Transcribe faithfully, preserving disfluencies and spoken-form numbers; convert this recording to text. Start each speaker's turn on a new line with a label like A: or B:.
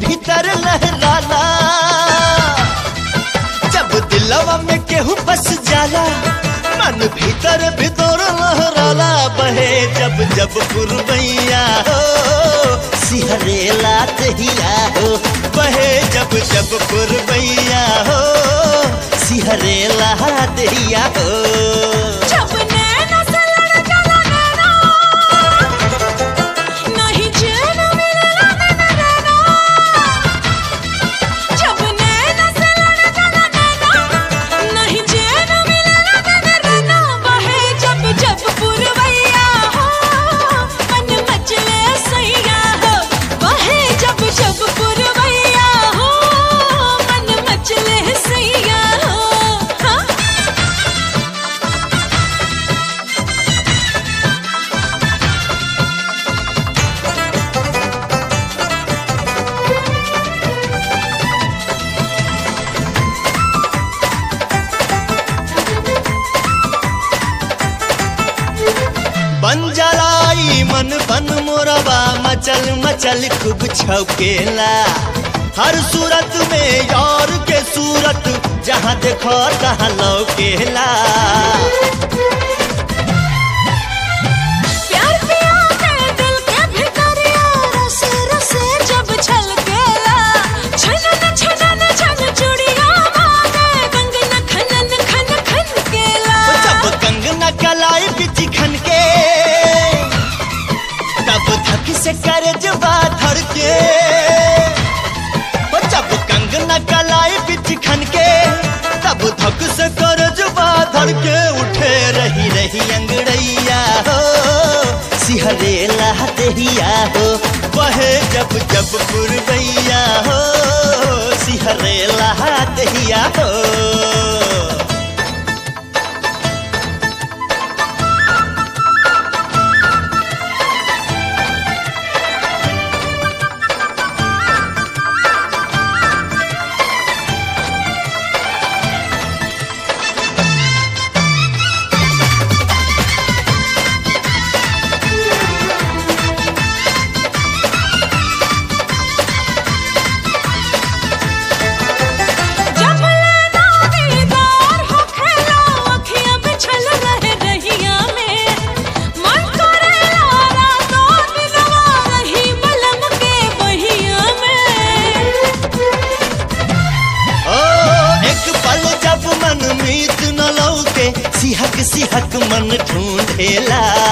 A: भीतर लहराला। जब दिलवा में केहू बस जाला मन भीतर भीतर लहराला। बहे जब जब पुरवैया हो सिहरेला दहिया हो। बहे जब जब पुरवैया हो सिहरेला दहिया हो। बन जलाई मन बन मोरबा मचल मचल खूब छौकेला। हर सूरत में यार के सूरत जहाँ देखो तहाँ लौकेला।
B: प्यार पिया के दिल के भितरिया रसे रसे जब छलकेला। छनन छनन छन चूड़िया मांगे कंगना खनन खन खन केला।
A: जब कंगना कलाई बिच खन के तब धक से कर जबा धर के। जब कंगना कलाई बिच खन के तब धक से कर जबा धर के। उठे रही रही अंगड़ैया हो सिहरेला दहिया हो। बहे जब जब पुरवैया हो सिहरेला दहिया हो। सिहक सिहक मन ढूंढेला।